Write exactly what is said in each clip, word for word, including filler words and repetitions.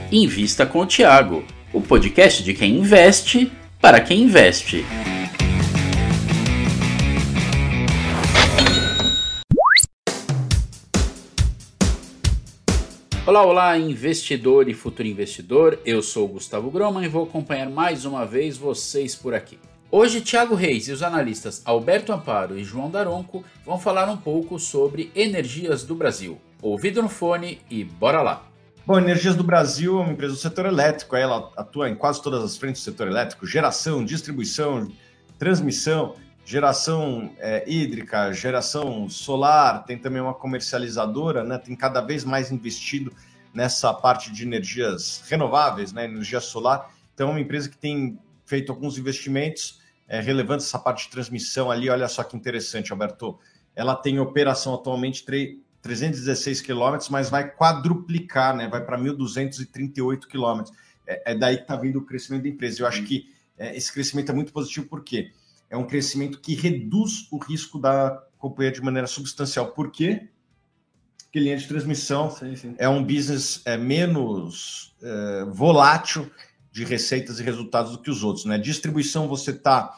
Invista com o Thiago, o podcast de quem investe para quem investe. Olá, olá, investidor e futuro investidor. Eu sou o Gustavo Groman e vou acompanhar mais uma vez vocês por aqui. Hoje, Thiago Reis e os analistas Alberto Amparo e João Daronco vão falar um pouco sobre Energias do Brasil. Ouvido no fone e bora lá! Bom, Energias do Brasil é uma empresa do setor elétrico, ela atua em quase todas as frentes do setor elétrico, geração, distribuição, transmissão, geração é, hídrica, geração solar, tem também uma comercializadora, né, tem cada vez mais investido nessa parte de energias renováveis, né, energia solar, então é uma empresa que tem feito alguns investimentos é, relevantes, essa parte de transmissão ali, olha só que interessante, Alberto, ela tem operação atualmente trezentos e dezesseis quilômetros, mas vai quadruplicar, né? Vai para mil duzentos e trinta e oito quilômetros. É, é daí que está vindo o crescimento da empresa. Eu acho que é, esse crescimento é muito positivo, porque é um crescimento que reduz o risco da companhia de maneira substancial. Por quê? Porque linha de transmissão sim, sim. é um business é, menos é, volátil de receitas e resultados do que os outros, né? Distribuição, você está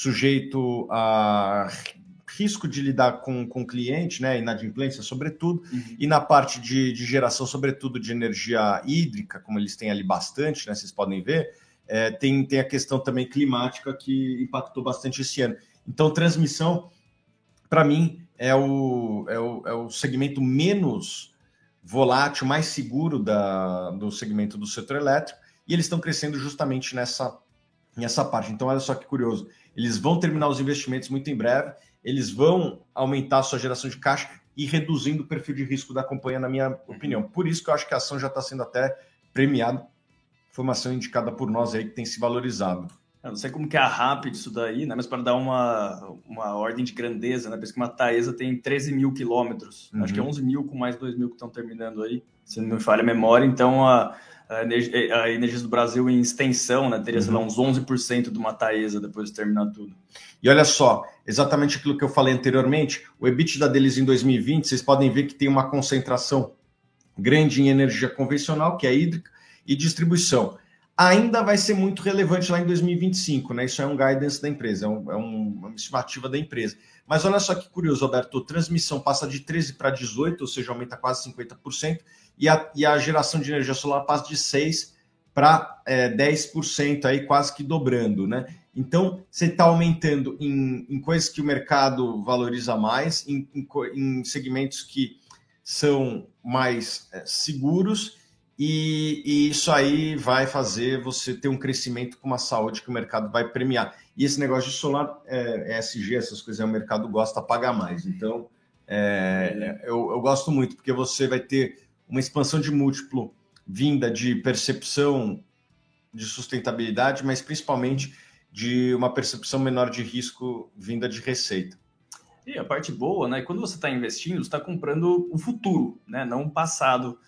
sujeito a risco de lidar com o cliente, né, inadimplência, sobretudo, uhum. e na parte de, de geração, sobretudo de energia hídrica, como eles têm ali bastante, né, vocês podem ver, é, tem, tem a questão também climática que impactou bastante esse ano. Então, transmissão, para mim, é o, é, o, é o segmento menos volátil, mais seguro da, do segmento do setor elétrico, e eles estão crescendo justamente nessa, nessa parte. Então, olha só que curioso, eles vão terminar os investimentos muito em breve, eles vão aumentar a sua geração de caixa e reduzindo o perfil de risco da companhia, na minha opinião. Por isso que eu acho que a ação já está sendo até premiada. Foi uma ação indicada por nós aí que tem se valorizado. Eu não sei como que é rápido isso daí, né? Mas para dar uma, uma ordem de grandeza, né? Parece que uma Taesa tem treze mil quilômetros. Uhum. Acho que é onze mil com mais dois mil que estão terminando aí, se não me falha a memória. Então, a, a, energia, a Energias do Brasil em extensão, né? Teria, uhum. sei lá, uns onze por cento de uma Taesa depois de terminar tudo. E olha só, exatamente aquilo que eu falei anteriormente, o EBITDA deles em dois mil e vinte, vocês podem ver que tem uma concentração grande em energia convencional, que é hídrica, e distribuição. Ainda vai ser muito relevante lá em dois mil e vinte e cinco, né? Isso é um guidance da empresa, é, um, é um, uma estimativa da empresa. Mas olha só que curioso, Alberto, transmissão passa de treze para dezoito, ou seja, aumenta quase cinquenta por cento, e a, e a geração de energia solar passa de seis para é, dez por cento, aí quase que dobrando, né? Então, você está aumentando em, em coisas que o mercado valoriza mais, em, em, em segmentos que são mais é, seguros, e, e isso aí vai fazer você ter um crescimento com uma saúde que o mercado vai premiar. E esse negócio de solar, é, E S G, essas coisas, o mercado gosta, paga mais. Então, é, eu, eu gosto muito, porque você vai ter uma expansão de múltiplo vinda de percepção de sustentabilidade, mas principalmente de uma percepção menor de risco vinda de receita. E a parte boa, né? Quando você está investindo, você está comprando o futuro, né? Não o passado,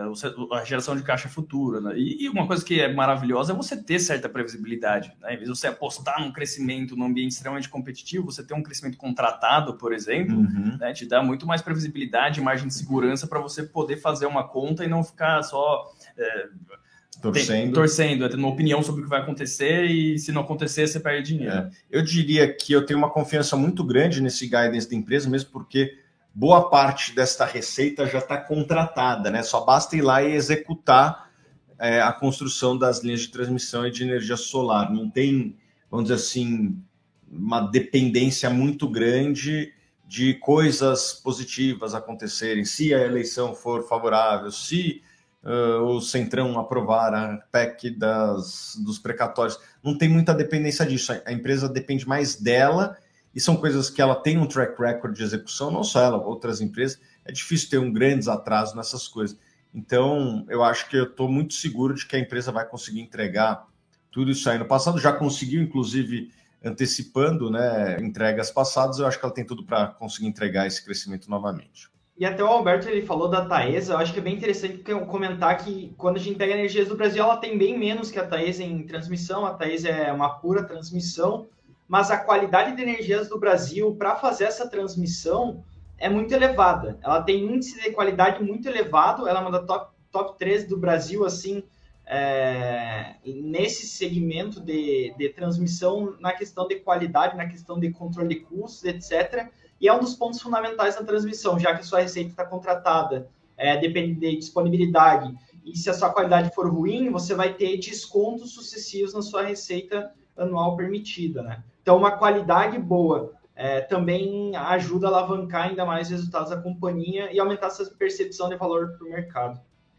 a geração de caixa futura, né? E uma coisa que é maravilhosa é você ter certa previsibilidade, né? Em vez de você apostar num crescimento num ambiente extremamente competitivo, você ter um crescimento contratado, por exemplo, uhum. né? Te dá muito mais previsibilidade, margem de segurança para você poder fazer uma conta e não ficar só é, torcendo, tem, torcendo, tendo uma opinião sobre o que vai acontecer, e se não acontecer, você perde dinheiro. É. Eu diria que eu tenho uma confiança muito grande nesse guidance da empresa, mesmo porque boa parte desta receita já está contratada, né? Só basta ir lá e executar é, a construção das linhas de transmissão e de energia solar. Não tem, vamos dizer assim, uma dependência muito grande de coisas positivas acontecerem. Se a eleição for favorável, se uh, o Centrão aprovar a P E C das, dos precatórios, não tem muita dependência disso. A empresa depende mais dela, e são coisas que ela tem um track record de execução, não só ela, outras empresas. É difícil ter um grandes atrasos nessas coisas. Então, eu acho que eu estou muito seguro de que a empresa vai conseguir entregar tudo isso aí. No passado já conseguiu, inclusive, antecipando, né, entregas passadas. Eu acho que ela tem tudo para conseguir entregar esse crescimento novamente. E até o Alberto, ele falou da Taesa, eu acho que é bem interessante comentar que quando a gente pega a Energias do Brasil, ela tem bem menos que a Taesa em transmissão. A Taesa é uma pura transmissão, mas a qualidade de Energias do Brasil para fazer essa transmissão é muito elevada. Ela tem índice de qualidade muito elevado, ela é uma das top, top três do Brasil, assim, é, nesse segmento de, de transmissão, na questão de qualidade, na questão de controle de custos, etcétera. E é um dos pontos fundamentais da transmissão, já que a sua receita está contratada, é, depende de disponibilidade, e se a sua qualidade for ruim, você vai ter descontos sucessivos na sua receita anual permitida, né? Então, uma qualidade boa é, também ajuda a alavancar ainda mais os resultados da companhia e aumentar essa percepção de valor para o mercado.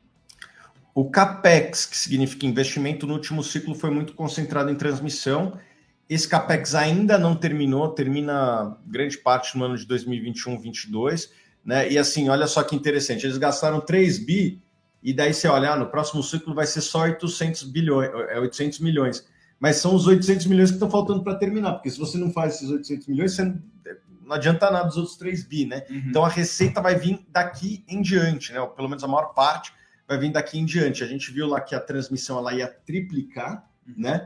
O CAPEX, que significa investimento no último ciclo, foi muito concentrado em transmissão. Esse CAPEX ainda não terminou, termina grande parte no ano de dois mil e vinte e um, vinte e dois, né? E assim, olha só que interessante, eles gastaram três bi, e daí você olha, ah, no próximo ciclo vai ser só oitocentos bilhões, é oitocentos milhões. Mas são os oitocentos milhões que estão faltando para terminar, porque se você não faz esses oitocentos milhões, você não, não adianta nada dos outros três bi, né? Uhum. Então a receita vai vir daqui em diante, né? Ou pelo menos a maior parte vai vir daqui em diante. A gente viu lá que a transmissão ela ia triplicar, uhum. né?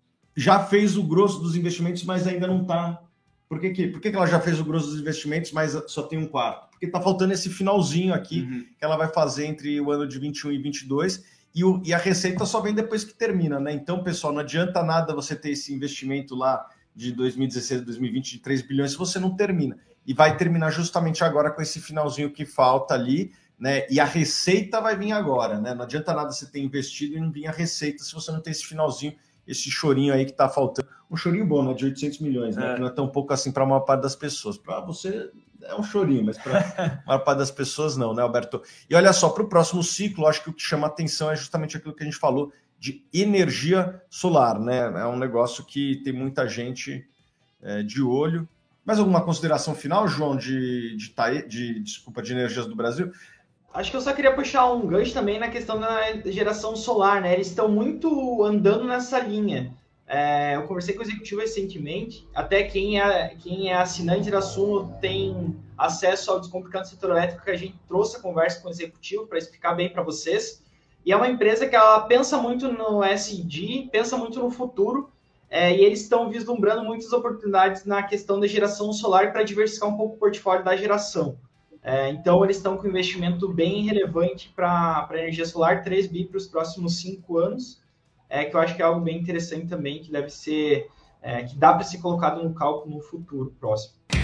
Já fez o grosso dos investimentos, mas ainda não está. Por que, que, por que, que ela já fez o grosso dos investimentos, mas só tem um quarto? Porque está faltando esse finalzinho aqui, uhum. que ela vai fazer entre o ano de vinte e um e vinte e dois, e, o, e a receita só vem depois que termina, né? Então, pessoal, não adianta nada você ter esse investimento lá de dois mil e dezesseis, dois mil e vinte de três bilhões se você não termina. E vai terminar justamente agora com esse finalzinho que falta ali, né? E a receita vai vir agora, né? Não adianta nada você ter investido e não vir a receita se você não tem esse finalzinho, esse chorinho aí que tá faltando. Um chorinho bom, né? De oitocentos milhões, né? É. Que não é tão pouco assim para a maior parte das pessoas. Para você é um chorinho, mas para a maior parte das pessoas não, né, Alberto? E olha só, para o próximo ciclo, acho que o que chama atenção é justamente aquilo que a gente falou de energia solar, né? É um negócio que tem muita gente é, de olho. Mais alguma consideração final, João, de, de, de, de, desculpa, de Energias do Brasil? Acho que eu só queria puxar um gancho também na questão da geração solar, né? Eles estão muito andando nessa linha. É, eu conversei com o executivo recentemente, até quem é, quem é assinante da Suno tem acesso ao Descomplicando Setor Elétrico, que a gente trouxe a conversa com o executivo para explicar bem para vocês. E é uma empresa que ela pensa muito no E S G, pensa muito no futuro, é, e eles estão vislumbrando muitas oportunidades na questão da geração solar para diversificar um pouco o portfólio da geração. É, então, eles estão com um investimento bem relevante para a energia solar, três bi para os próximos cinco anos, é, que eu acho que é algo bem interessante também, que deve ser, é, que dá para ser colocado no cálculo no futuro próximo.